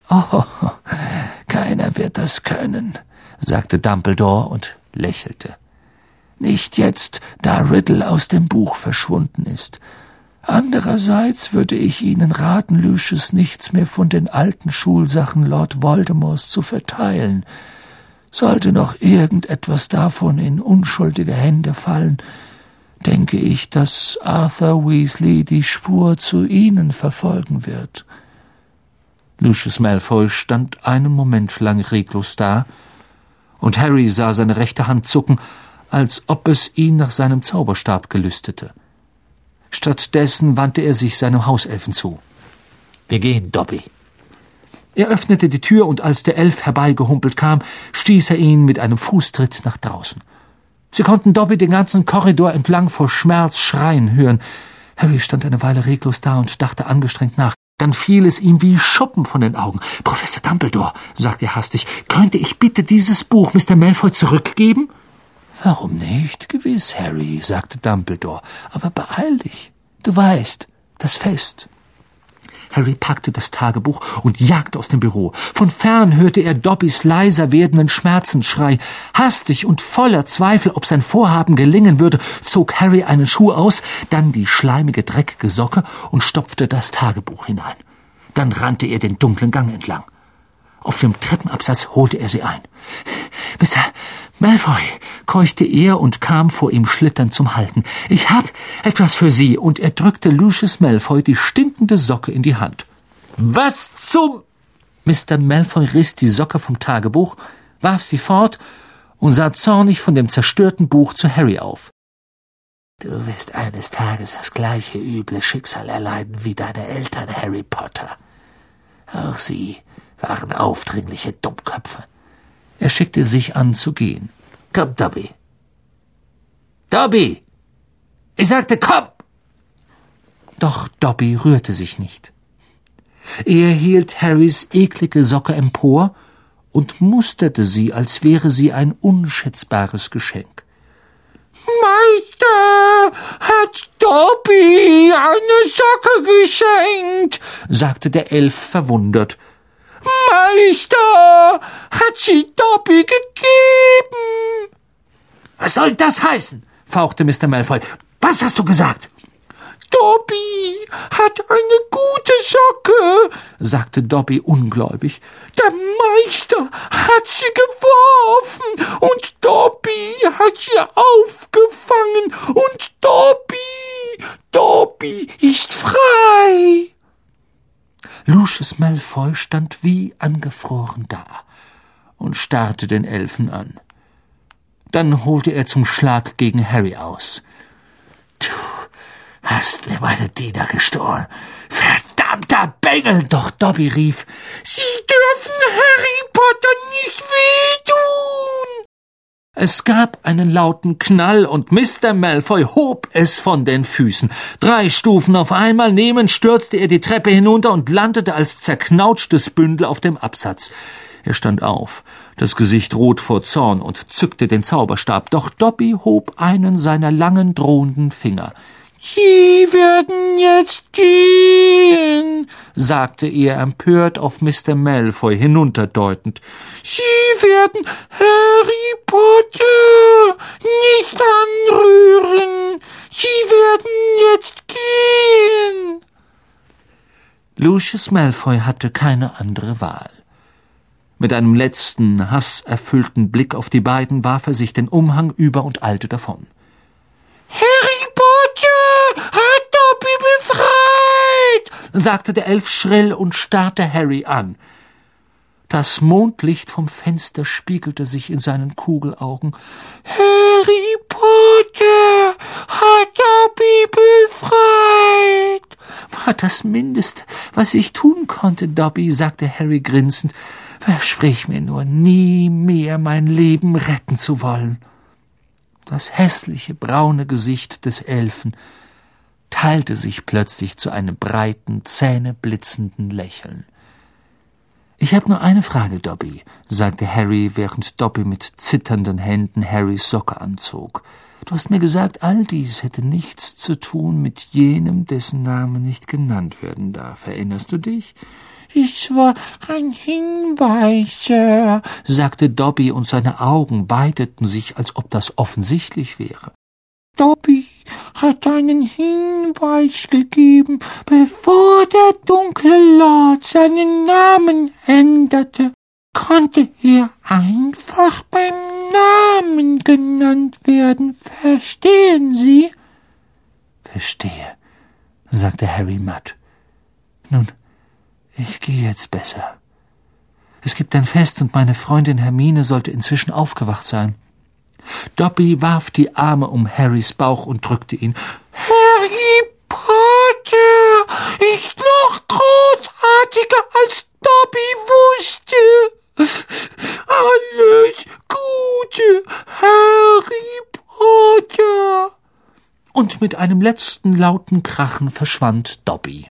»Oh, keiner wird das können«, sagte Dumbledore und lächelte. »Nicht jetzt, da Riddle aus dem Buch verschwunden ist. Andererseits würde ich Ihnen raten, Lucius nichts mehr von den alten Schulsachen Lord Voldemorts zu verteilen. Sollte noch irgendetwas davon in unschuldige Hände fallen, denke ich, dass Arthur Weasley die Spur zu Ihnen verfolgen wird.« Lucius Malfoy stand einen Moment lang reglos da, und Harry sah seine rechte Hand zucken, als ob es ihn nach seinem Zauberstab gelüstete. Stattdessen wandte er sich seinem Hauselfen zu. »Wir gehen, Dobby.« Er öffnete die Tür, und als der Elf herbeigehumpelt kam, stieß er ihn mit einem Fußtritt nach draußen. Sie konnten Dobby den ganzen Korridor entlang vor Schmerz schreien hören. Harry stand eine Weile reglos da und dachte angestrengt nach. Dann fiel es ihm wie Schuppen von den Augen. »Professor Dumbledore«, sagte er hastig, »könnte ich bitte dieses Buch Mr. Malfoy zurückgeben?« »Warum nicht? Gewiss, Harry«, sagte Dumbledore. »Aber beeil dich. Du weißt, das Fest.« Harry packte das Tagebuch und jagte aus dem Büro. Von fern hörte er Dobbys leiser werdenden Schmerzensschrei. Hastig und voller Zweifel, ob sein Vorhaben gelingen würde, zog Harry einen Schuh aus, dann die schleimige, dreckige Socke und stopfte das Tagebuch hinein. Dann rannte er den dunklen Gang entlang. Auf dem Treppenabsatz holte er sie ein. »Mr. Malfoy«, keuchte er und kam vor ihm schlitternd zum Halten. »Ich hab etwas für Sie«, und er drückte Lucius Malfoy die stinkende Socke in die Hand. »Was zum...« Mr. Malfoy riss die Socke vom Tagebuch, warf sie fort und sah zornig von dem zerstörten Buch zu Harry auf. »Du wirst eines Tages das gleiche üble Schicksal erleiden wie deine Eltern, Harry Potter. Auch sie waren aufdringliche Dummköpfe.« Er schickte sich an zu gehen. »Komm, Dobby!« »Dobby! Ich sagte, komm!« Doch Dobby rührte sich nicht. Er hielt Harrys eklige Socke empor und musterte sie, als wäre sie ein unschätzbares Geschenk. »Meister, hat Dobby eine Socke geschenkt«, sagte der Elf verwundert. »Meister, hat sie Dobby gegeben?« »Was soll das heißen?«, fauchte Mr. Malfoy. »Was hast du gesagt?« »Dobby hat eine gute Socke«, sagte Dobby ungläubig. »Der Meister hat sie geworfen und Dobby hat sie aufgefangen und Dobby ist frei.« Lucius Malfoy stand wie angefroren da und starrte den Elfen an. Dann holte er zum Schlag gegen Harry aus. »Du hast mir meine Diener gestohlen, verdammter Bengel!« Doch Dobby rief, »Sie dürfen Harry Potter nicht wehtun!« Es gab einen lauten Knall und Mr. Malfoy hob es von den Füßen. 3 Stufen auf einmal nehmend stürzte er die Treppe hinunter und landete als zerknautschtes Bündel auf dem Absatz. Er stand auf, das Gesicht rot vor Zorn, und zückte den Zauberstab, doch Dobby hob einen seiner langen, drohenden Finger. »Sie werden jetzt gehen«, sagte er empört auf Mr. Malfoy hinunterdeutend. »Sie werden Harry Potter nicht anrühren. Sie werden jetzt gehen.« Lucius Malfoy hatte keine andere Wahl. Mit einem letzten, hasserfüllten Blick auf die beiden warf er sich den Umhang über und eilte davon. »Harry Potter hat Dobby befreit«, sagte der Elf schrill und starrte Harry an. Das Mondlicht vom Fenster spiegelte sich in seinen Kugelaugen. »Harry Potter hat Dobby befreit.« »War das Mindeste, was ich tun konnte, Dobby«, sagte Harry grinsend. »Versprich mir nur, nie mehr mein Leben retten zu wollen.« Das hässliche, braune Gesicht des Elfen teilte sich plötzlich zu einem breiten, zähneblitzenden Lächeln. »Ich habe nur eine Frage, Dobby«, sagte Harry, während Dobby mit zitternden Händen Harrys Socke anzog. »Du hast mir gesagt, all dies hätte nichts zu tun mit jenem, dessen Name nicht genannt werden darf. Erinnerst du dich?« es war ein Hinweis, Sir, sagte Dobby, und seine Augen weiteten sich, als ob das offensichtlich wäre. Dobby hat einen Hinweis gegeben, bevor der dunkle Lord seinen Namen änderte, konnte er einfach beim Namen genannt werden. Verstehen Sie? »Verstehe«, sagte Harry matt. »Nun, ich gehe jetzt besser. Es gibt ein Fest, und meine Freundin Hermine sollte inzwischen aufgewacht sein.« Dobby warf die Arme um Harrys Bauch und drückte ihn. »Harry Potter ist noch großartiger, als Dobby wusste. Alles Gute, Harry Potter!« Und mit einem letzten lauten Krachen verschwand Dobby.